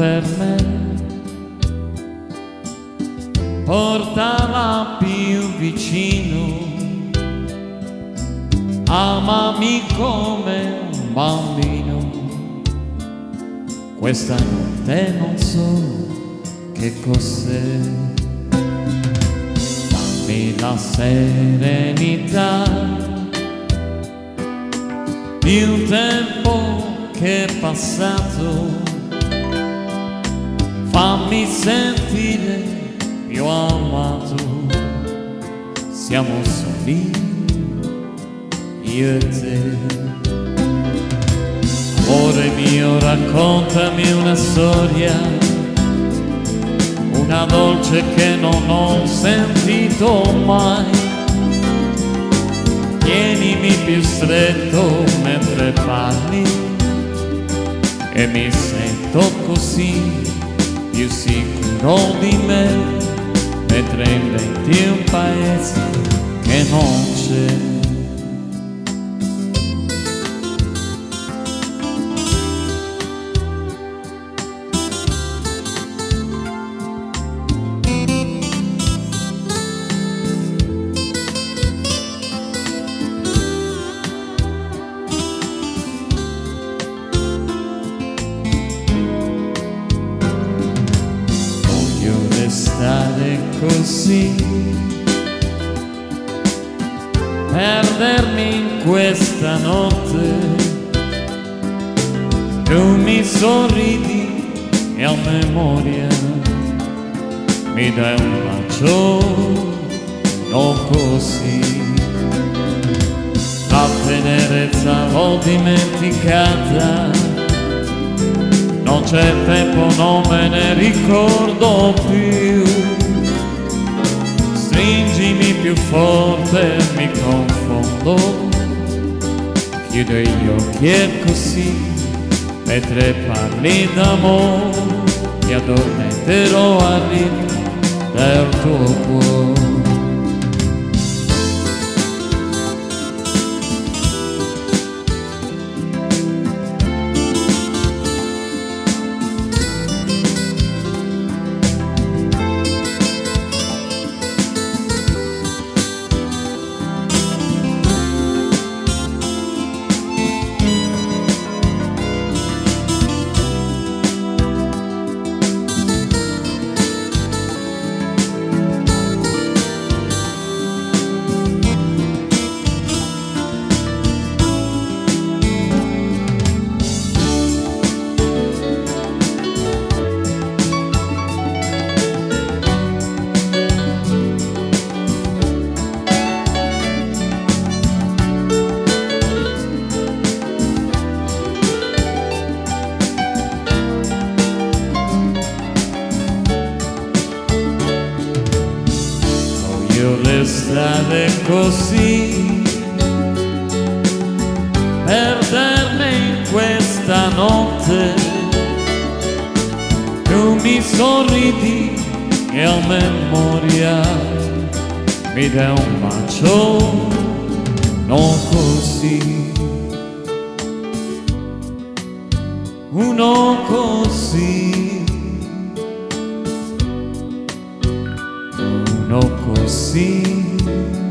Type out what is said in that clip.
per me, portala più vicino, amami come un bambino. Questa notte non so che cos'è, dammi la serenità di un tempo che è passato, fammi sentire più amato. Siamo soli, io e te. Amore mio, raccontami una storia, una dolce che non ho sentito mai. Tienimi più stretto mentre parli e mi sento così più sicuro di me, mentre inventi un paese che non c'è. Stare così, perdermi in questa notte. Tu mi sorridi e a memoria mi dai un bacio, non così. La tenerezza l'ho dimenticata, non c'è tempo, non me ne ricordo più. Stringimi più forte, mi confondo, chiudo gli occhi e così, mentre parli d'amore, mi addormenterò al ritmo del tuo cuore. Restare così, perdermi in questa notte. Tu mi sorridi e a memoria mi dai un bacio, non così, uno così, uno così.